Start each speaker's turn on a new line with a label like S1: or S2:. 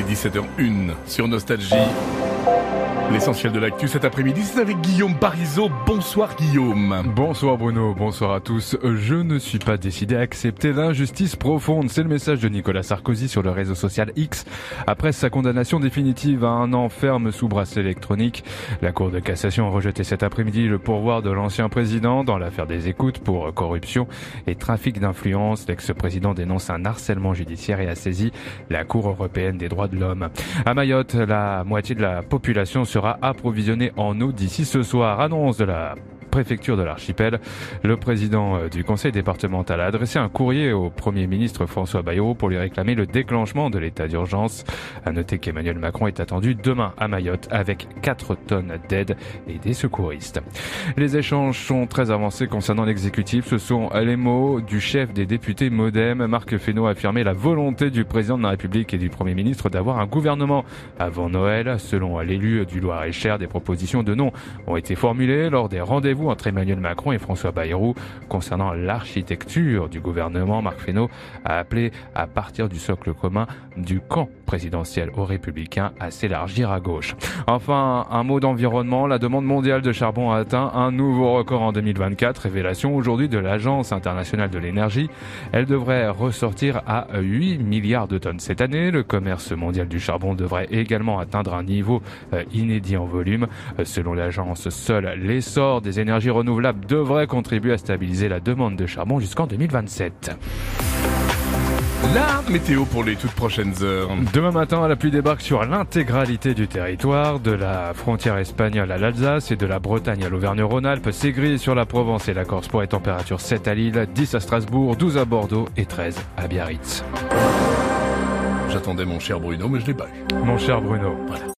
S1: 17h01 sur Nostalgie. L'essentiel de l'actu cet après-midi, c'est avec Guillaume Parisot. Bonsoir Guillaume.
S2: Bonsoir Bruno, bonsoir à tous. Je ne suis pas décidé à accepter l'injustice profonde. C'est le message de Nicolas Sarkozy sur le réseau social X. Après sa condamnation définitive à 1 an ferme sous bracelet électronique, la Cour de cassation a rejeté cet après-midi le pourvoi de l'ancien président dans l'affaire des écoutes pour corruption et trafic d'influence. L'ex-président dénonce un harcèlement judiciaire et a saisi la Cour européenne des droits de l'homme. À Mayotte, la moitié de la population sera approvisionné en eau d'ici ce soir. Annonce de la préfecture de l'archipel. Le président du conseil départemental a adressé un courrier au Premier ministre François Bayrou pour lui réclamer le déclenchement de l'état d'urgence. À noter qu'Emmanuel Macron est attendu demain à Mayotte avec 4 tonnes d'aide et des secouristes. Les échanges sont très avancés concernant l'exécutif. Ce sont les mots du chef des députés MoDem. Marc Fesneau a affirmé la volonté du président de la République et du Premier ministre d'avoir un gouvernement avant Noël. Selon l'élu du Loir-et-Cher, des propositions de nom ont été formulées lors des rendez-vous entre Emmanuel Macron et François Bayrou. Concernant l'architecture du gouvernement, Marc Fesneau a appelé à partir du socle commun du camp présidentiel aux Républicains à s'élargir à gauche. Enfin, un mot d'environnement. La demande mondiale de charbon a atteint un nouveau record en 2024. Révélation aujourd'hui de l'Agence internationale de l'énergie. Elle devrait ressortir à 8 milliards de tonnes cette année. Le commerce mondial du charbon devrait également atteindre un niveau inédit en volume. Selon l'agence, seul l'essor des énergies renouvelables devrait contribuer à stabiliser la demande de charbon jusqu'en 2027.
S1: La météo pour les toutes prochaines heures.
S2: Demain matin, la pluie débarque sur l'intégralité du territoire, de la frontière espagnole à l'Alsace et de la Bretagne à l'Auvergne-Rhône-Alpes. C'est gris sur la Provence et la Corse pour les températures 7 à Lille, 10 à Strasbourg, 12 à Bordeaux et 13 à Biarritz.
S1: J'attendais mon cher Bruno, mais je l'ai pas eu.
S2: Mon cher Bruno.
S1: Voilà.